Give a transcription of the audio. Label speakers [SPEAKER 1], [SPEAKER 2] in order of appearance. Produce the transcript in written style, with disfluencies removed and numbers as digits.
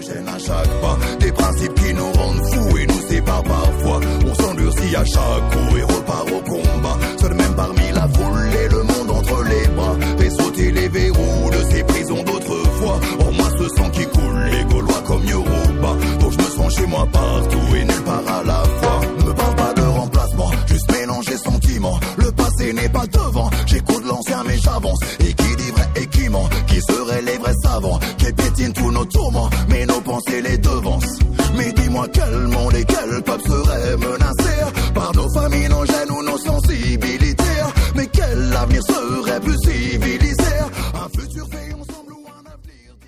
[SPEAKER 1] chaîne à chaque pas. Des principes qui nous rendent fous et nous séparent parfois. On s'endurcit à chaque coup et repart au combat. Seul même parmi la foule et le monde entre les bras. Fait sauter les verrous de ces prisons d'autrefois. En moi ce sang qui coule, les Gaulois comme Yoruba. Donc je me sens chez moi partout et nulle part à la fois. Ne parle pas de remplacement, juste mélanger sentiments. Le passé n'est pas devant, j'écoute l'ancien mais j'avance. Et qui dit vrai et qui ment, qui seraient les vrais savants, qui piétinent tous nos tourments, mais nos pensées les devancent. Mais dis-moi quel monde et quel peuple serait menacé